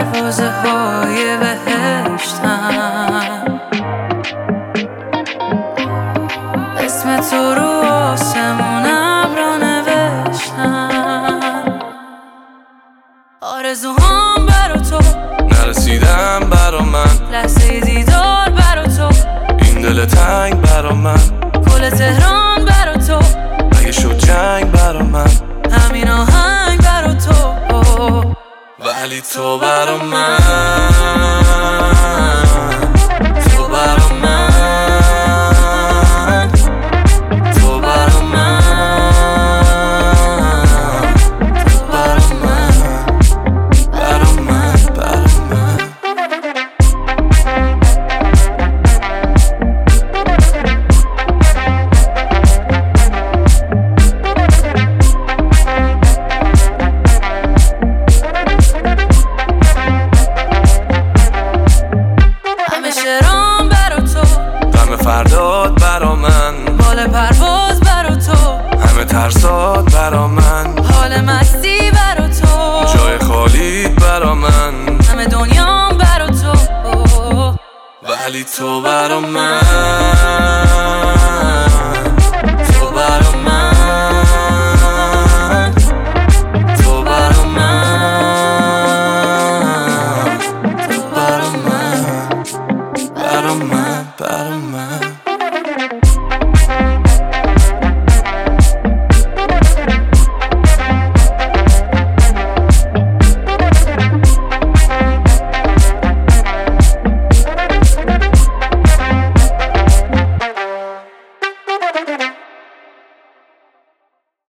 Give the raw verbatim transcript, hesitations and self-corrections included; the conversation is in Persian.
دروازه های بهشتم، اسم تو رو آسمون ابرا نوشتم. آرزوهام برا تو نرسیدم برا من، لحظه دیدار برا تو این دل تنگ برا من، کل تهران برا تو اگه شد جنگ برا من، همین آهنگ برا تو. ولی تو برا من، تو برا من، تو برا من، تو برا من، برا من، برا من. شرام برا تو، غم فرداد برا من، بال پرواز برا تو، همه ترسات برا من، حال مستی برا تو، جای خالیت برا من، همه دنیام برا تو. ولی تو برا من.